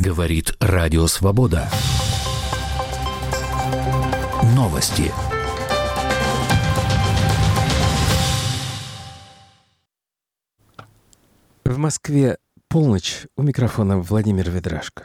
Говорит Радио Свобода. Новости. В Москве полночь. У микрофона Владимир Ведрашко.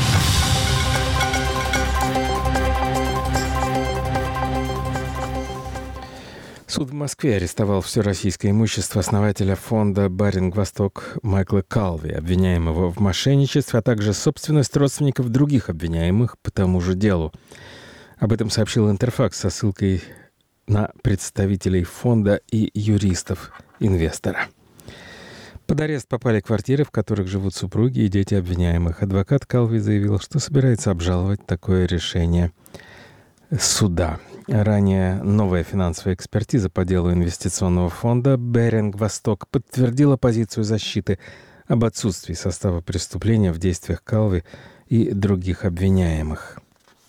Суд в Москве арестовал все российское имущество основателя фонда «Баринг Восток» Майкла Калви, обвиняемого в мошенничестве, а также собственность родственников других обвиняемых по тому же делу. Об этом сообщил Интерфакс со ссылкой на представителей фонда и юристов инвестора. Под арест попали квартиры, в которых живут супруги и дети обвиняемых. Адвокат Калви заявил, что собирается обжаловать такое решение суда. Ранее новая финансовая экспертиза по делу инвестиционного фонда «Баринг Восток» подтвердила позицию защиты об отсутствии состава преступления в действиях Калви и других обвиняемых.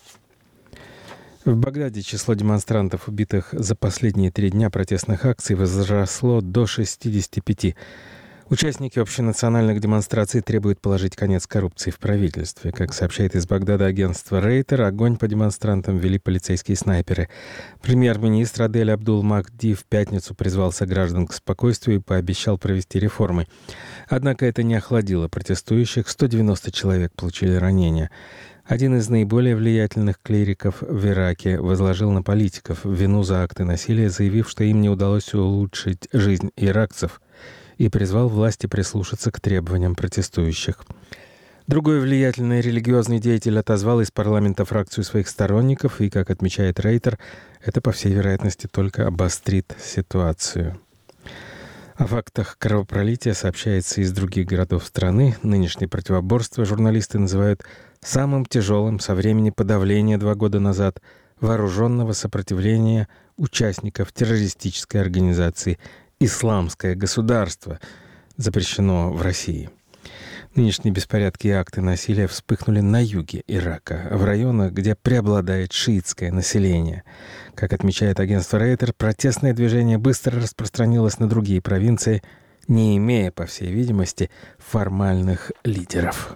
В Багдаде число демонстрантов, убитых за последние 3 дня протестных акций, возросло до 65. Участники общенациональных демонстраций требуют положить конец коррупции в правительстве. Как сообщает из Багдада агентство Рейтер, огонь по демонстрантам вели полицейские снайперы. Премьер-министр Адель Абдул-Махди в пятницу призвал сограждан к спокойствию и пообещал провести реформы. Однако это не охладило протестующих. 190 человек получили ранения. Один из наиболее влиятельных клириков в Ираке возложил на политиков вину за акты насилия, заявив, что им не удалось улучшить жизнь иракцев, и призвал власти прислушаться к требованиям протестующих. Другой влиятельный религиозный деятель отозвал из парламента фракцию своих сторонников, и, как отмечает Рейтер, это, по всей вероятности, только обострит ситуацию. О фактах кровопролития сообщается из других городов страны. Нынешнее противоборство журналисты называют самым тяжелым со времени подавления 2 года назад вооруженного сопротивления участников террористической организации «Исламское государство», запрещено в России. Нынешние беспорядки и акты насилия вспыхнули на юге Ирака, в районах, где преобладает шиитское население. Как отмечает агентство Рейтер, протестное движение быстро распространилось на другие провинции, не имея, по всей видимости, формальных лидеров.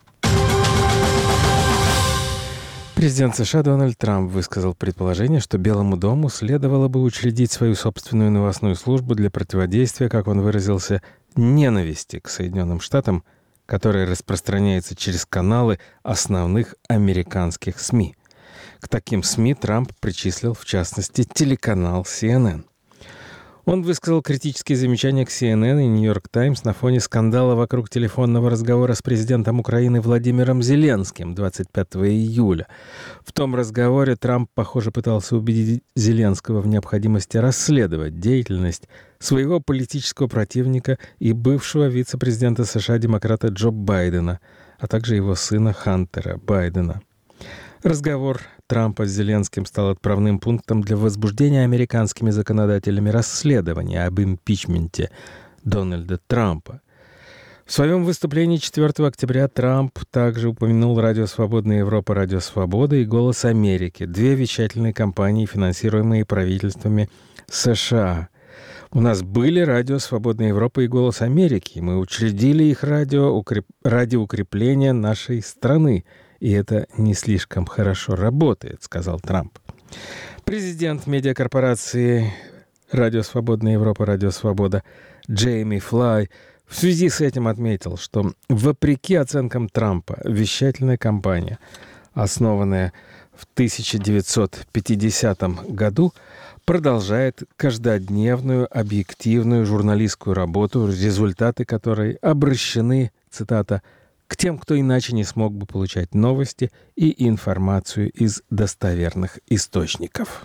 Президент США Дональд Трамп высказал предположение, что Белому дому следовало бы учредить свою собственную новостную службу для противодействия, как он выразился, ненависти к Соединенным Штатам, которая распространяется через каналы основных американских СМИ. К таким СМИ Трамп причислил, в частности, телеканал CNN. Он высказал критические замечания к CNN и Нью-Йорк Таймс на фоне скандала вокруг телефонного разговора с президентом Украины Владимиром Зеленским 25 июля. В том разговоре Трамп, похоже, пытался убедить Зеленского в необходимости расследовать деятельность своего политического противника и бывшего вице-президента США демократа Джо Байдена, а также его сына Хантера Байдена. Разговор Трампа с Зеленским стал отправным пунктом для возбуждения американскими законодателями расследования об импичменте Дональда Трампа. В своем выступлении 4 октября Трамп также упомянул «Радио Свободная Европа», «Радио Свобода» и «Голос Америки» — 2 вещательные компании, финансируемые правительствами США. У нас были «Радио Свободная Европа» и «Голос Америки». Мы учредили их ради укрепления нашей страны. И это не слишком хорошо работает, сказал Трамп. Президент медиакорпорации «Радио Свободная Европа», «Радио Свобода» Джейми Флай в связи с этим отметил, что, вопреки оценкам Трампа, вещательная компания, основанная в 1950 году, продолжает каждодневную объективную журналистскую работу, результаты которой обращены, цитата, к тем, кто иначе не смог бы получать новости и информацию из достоверных источников.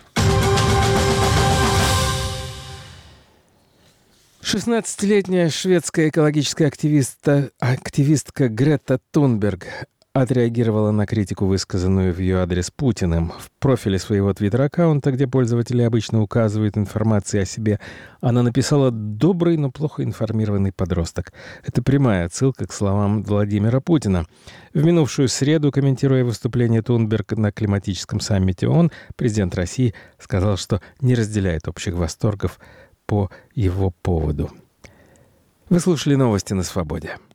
16-летняя шведская экологическая активистка Грета Тунберг отреагировала на критику, высказанную в ее адрес Путиным. В профиле своего твиттер-аккаунта, где пользователи обычно указывают информацию о себе, она написала «добрый, но плохо информированный подросток». Это прямая отсылка к словам Владимира Путина. В минувшую среду, комментируя выступление Тунберг на климатическом саммите ООН, президент России сказал, что не разделяет общих восторгов по его поводу. Вы слушали новости на Свободе.